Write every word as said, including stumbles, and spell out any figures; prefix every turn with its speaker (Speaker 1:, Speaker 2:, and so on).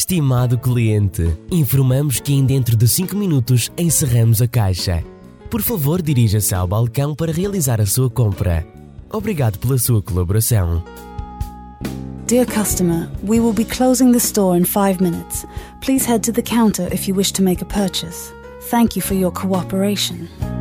Speaker 1: Estimado cliente, informamos que em dentro de cinco minutos encerramos a caixa. Por favor, dirija-se ao balcão para realizar a sua compra. Obrigado pela sua colaboração.
Speaker 2: Dear customer, we will be closing the store in five minutes. Please head to the counter if you wish to make a purchase. Thank you for your cooperation.